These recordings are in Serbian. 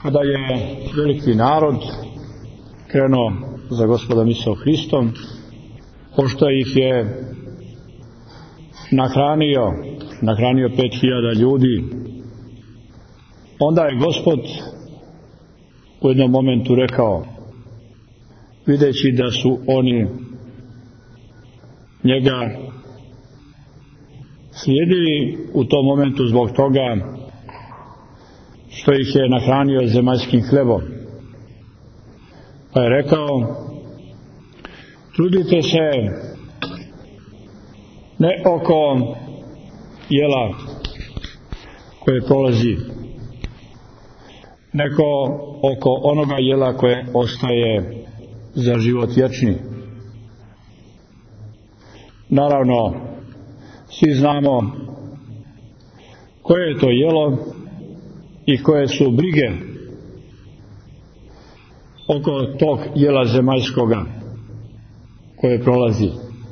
kada je veliki narod krenuo za Gospodom Isusom Hristom, pošto ih je nahranio 5.000 ljudi, onda je Gospod u jednom momentu rekao, videći da su oni njega slijedili u tom momentu zbog toga što ih je nahranio zemaljskim hlebom. Pa je rekao, trudite se ne oko jela koje prolazi, nego oko onoga jela koje ostaje za život vječni. Naravno, svi znamo koje je to jelo i koje su brige oko tog jela zemaljskoga koje prolazi.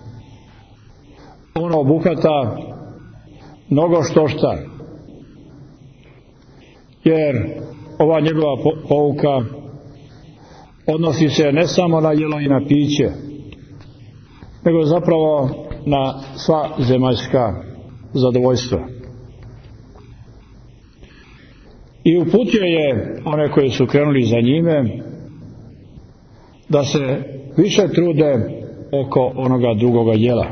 Ono obuhvata mnogo štošta, jer ova njegova pouka odnosi se ne samo na jelo i na piće, nego zapravo na sva zemaljska zadovoljstva. I uputio je one koji su krenuli za njime da se više trude oko onoga drugoga jela.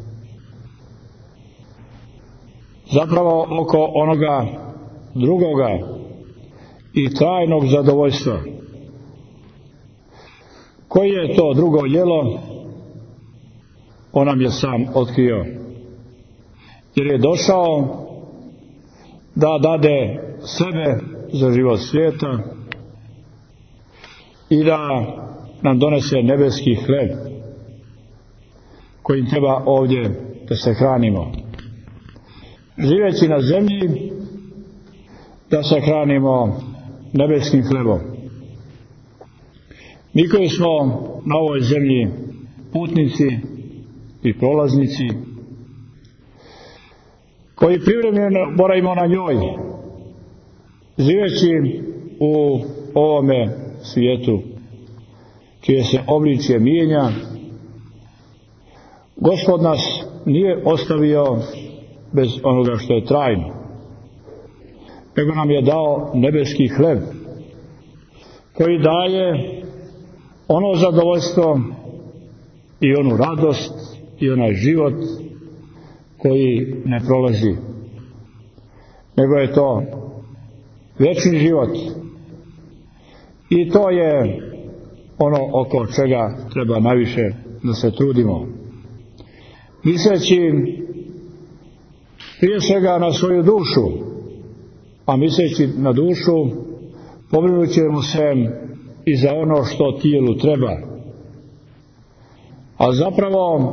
Zapravo oko onoga drugoga i trajnog zadovoljstva. Koji je to drugo jelo? On nam je sam otkrio. Jer je došao da dade sebe za život svijeta i da nam donese nebeski hleb kojim treba ovdje da se hranimo. Živeći na zemlji da se hranimo nebeskim hlebom. Mi koji smo na ovoj zemlji putnici i prolaznici, koji privremeno boravimo na njoj, živeći u ovome svijetu čije se obličje mijenja, Gospod nas nije ostavio bez onoga što je trajno, nego nam je dao nebeski hleb koji daje ono zadovoljstvo i onu radost i onaj život koji ne prolazi, nego je to vječni život. I to je ono oko čega treba najviše da se trudimo, misleći prije svega na svoju dušu, a misleći na dušu pobrinut ćemo se i za ono što tijelu treba. A zapravo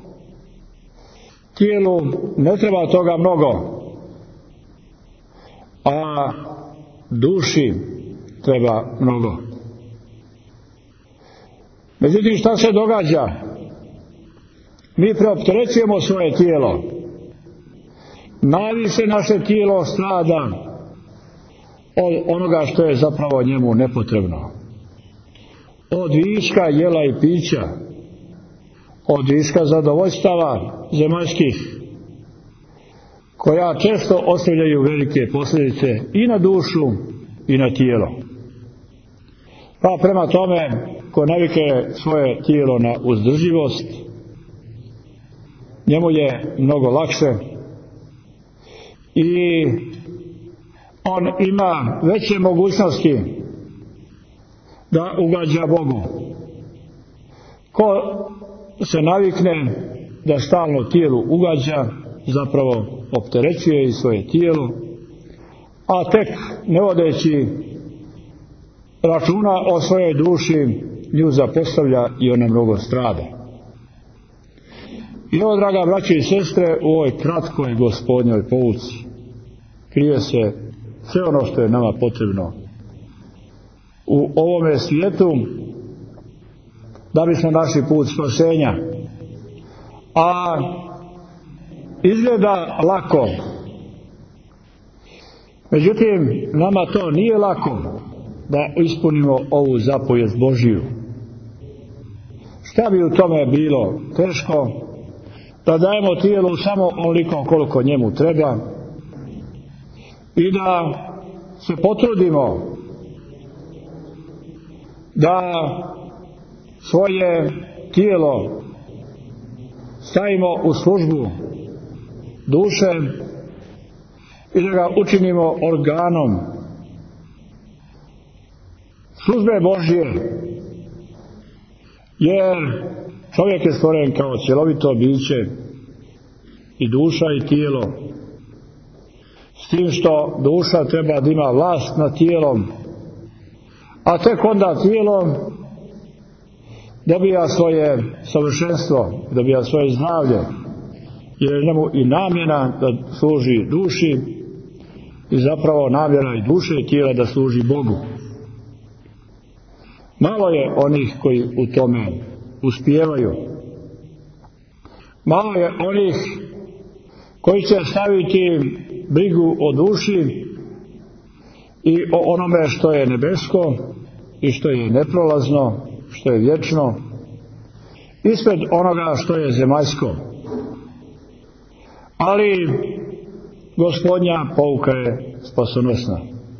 tijelu ne treba toga mnogo, a duši treba mnogo. Međutim, šta se događa? Mi preopterećujemo svoje tijelo. Najviše naše tijelo strada od onoga što je zapravo njemu nepotrebno. Od viška jela i pića, od viška zadovoljstava zemaljskih, koja često ostavljaju velike posljedice i na dušu i na tijelo. Pa prema tome, ko navike svoje tijelo na uzdrživost, njemu je mnogo lakše i on ima veće mogućnosti da ugađa Bogu. Ko se navikne da stalno tijelu ugađa, zapravo opterećuje i svoje tijelo, a tek ne vodeći računa o svojoj duši, nju zapostavlja i ona mnogo strada. I ovo, draga braće i sestre, u ovoj kratkoj Gospodnjoj pouci krije se sve ono što je nama potrebno u ovome svijetu da bismo našli put spasenja. A izgleda lako, međutim nama to nije lako, da ispunimo ovu zapovijest Božiju. Šta bi u tome bilo teško? Da dajemo tijelu samo onoliko koliko njemu treba i da se potrudimo da svoje tijelo stavimo u službu duše i da ga učinimo organom službe Božje, jer čovjek je stvoren kao cjelovito biće, i duša i tijelo, s tim što duša treba da ima vlast nad tijelom, a tek onda tijelo dobija svoje savršenstvo, dobija svoje zdravlje, jer je njemu i namjena da služi duši i zapravo namjera i duše i tijela da služi Bogu. Malo je onih koji u tome uspijevaju. Malo je onih koji će staviti brigu o duši i o onome što je nebesko i što je neprolazno, što je vječno, ispred onoga što je zemaljsko. Ali Gospodnja pouka je spasonosna.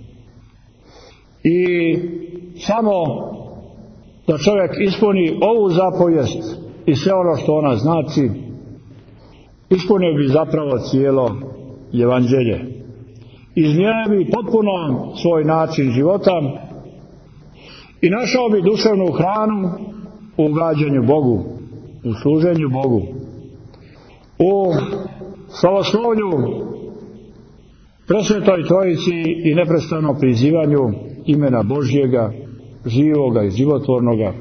I samo da čovjek ispuni ovu zapovijest i sve ono što ona znači, ispunio bi zapravo cijelo evanđelje. Izmijenio bi potpuno svoj način života i našao bi duševnu hranu u ugađanju Bogu, u služenju Bogu, u slavoslovlju presvetoj Trojici i neprestano prizivanju imena Božjega, živoga i životvornoga.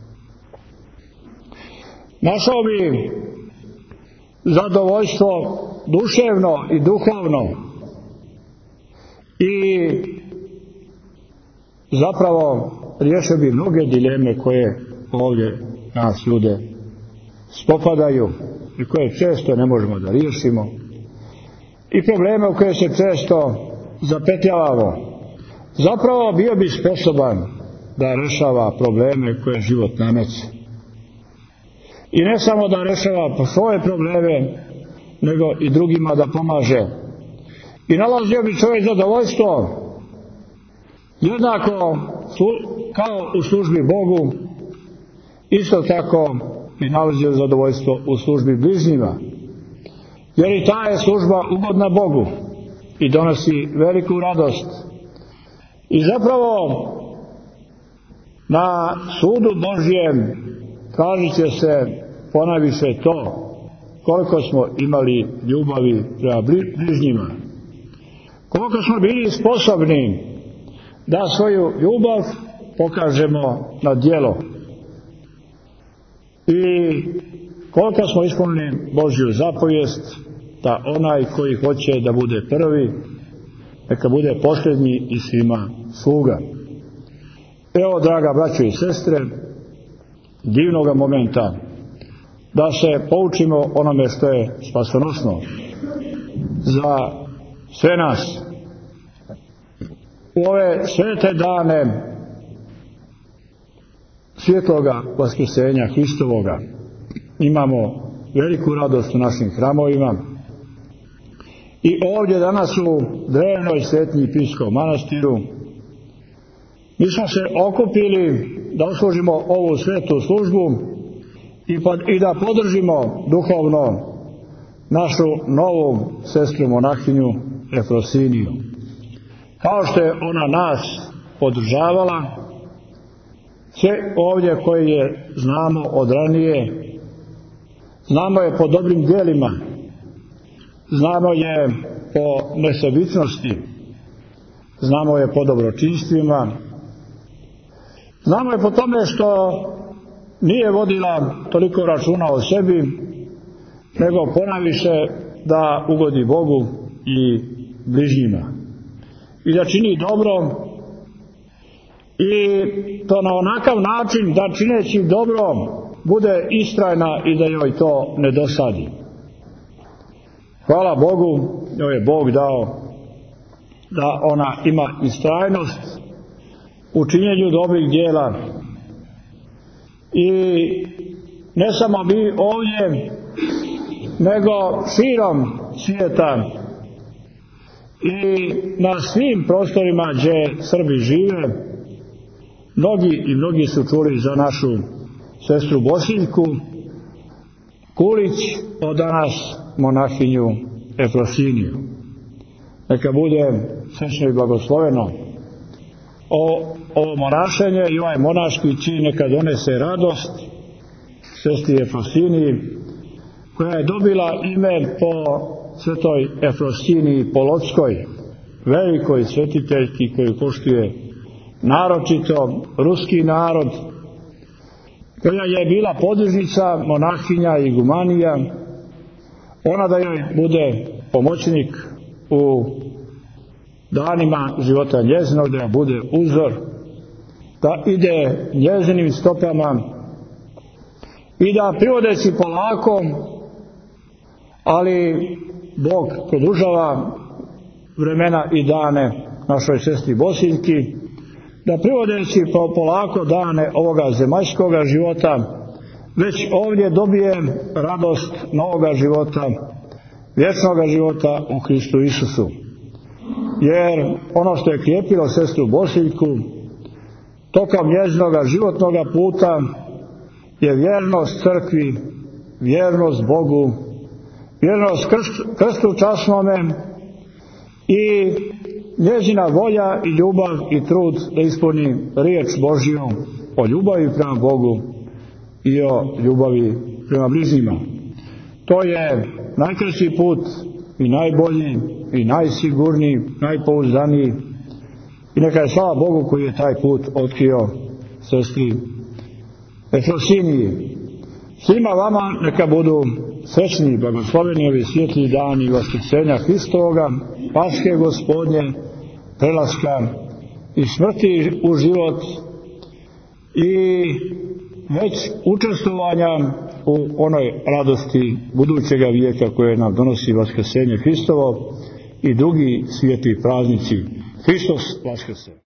Našao bi zadovoljstvo duševno i duhovno i zapravo riješio bi mnoge dileme koje ovdje nas ljude spopadaju i koje često ne možemo da riješimo, i probleme u koje se često zapetljavamo. Zapravo bio bi sposoban da rešava probleme koje život nameće. I ne samo da rešava svoje probleme, nego i drugima da pomaže. I nalazio bi čovjek zadovoljstvo jednako kao u službi Bogu, isto tako bi nalazio zadovoljstvo u službi bližnjima. Jer i ta je služba ugodna Bogu i donosi veliku radost. I zapravo na sudu Božjem kažit će se ponajviše to koliko smo imali ljubavi prema bližnjima, koliko smo bili sposobni da svoju ljubav pokažemo na djelo i koliko smo ispunili Božju zapovijest da onaj koji hoće da bude prvi, neka bude posljednji i svima sluga. Evo, draga braćo i sestre, divnoga momenta da se poučimo onome što je spasonosno za sve nas. U ove svete dane svjetloga vaskrsenja Hristovoga imamo veliku radost u našim hramovima i ovdje danas u drevnoj Svetnji Pipskom manastiru mi smo se okupili da uslužimo ovu svetu službu i da podržimo duhovno našu novu sestru monahinju Efrosiniju. Kao što je ona nas podržavala, sve ovdje koje je znamo od ranije, znamo je po dobrim djelima, znamo je po nesebičnosti, znamo je po dobročinstvima, znamo je po tome što nije vodila toliko računa o sebi, nego ponajviše da ugodi Bogu i bližnjima i da čini dobro, i to na onakav način da čineći dobro bude istrajna i da joj to ne dosadi. Hvala Bogu, joj je Bog dao da ona ima istrajnost u činjenju dobrih djela. I ne samo mi ovdje, nego širom svijeta i na svim prostorima gdje Srbi žive. Mnogi su čuli za našu sestru Bosiljku Kulić, od danas monahinju Efrosiniju. Neka bude srećno i blagosloveno ovo monašenje i ovaj monaški čin neka donese radost sestri Efrosiniji, koja je dobila ime po svetoj Efrosiniji Polockoj, velikoj svetiteljki koju poštuje naročito ruski narod, koja je bila podružnica, monahinja i igumanija. Ona da joj bude pomoćnik u danima života njezinog, da joj bude uzor, da ide njezinim stopama i da privodeći polako, ali Bog produžava vremena i dane našoj sestri Bosiljki, da privodeći polako dane ovoga zemaljskoga života, već ovdje dobije radost novoga života, vječnoga života u Hristu Isusu. Jer ono što je krijepilo sestru Bosiljku tokom njezinoga životnoga puta je vjernost crkvi, vjernost Bogu, vjernost krstu časnome i njezina volja i ljubav i trud da ispuni riječ Božju o ljubavi prema Bogu i o ljubavi prema bližnjima. To je najkraći put i najbolji i najsigurniji, najpouzdaniji, i neka je slava Bogu koji je taj put otkrio sestri Efrosiniji. Svima vama neka budu srećni i blagosloveni ovi svijetli dani vaskrsenja Hristovoga, Paske Gospodnje, prelaska i smrti u život i već učestvovanja u onoj radosti budućega vijeka koje nam donosi vaskrsenje Hristovo i drugi svijetli praznici. Hristos vaskrse!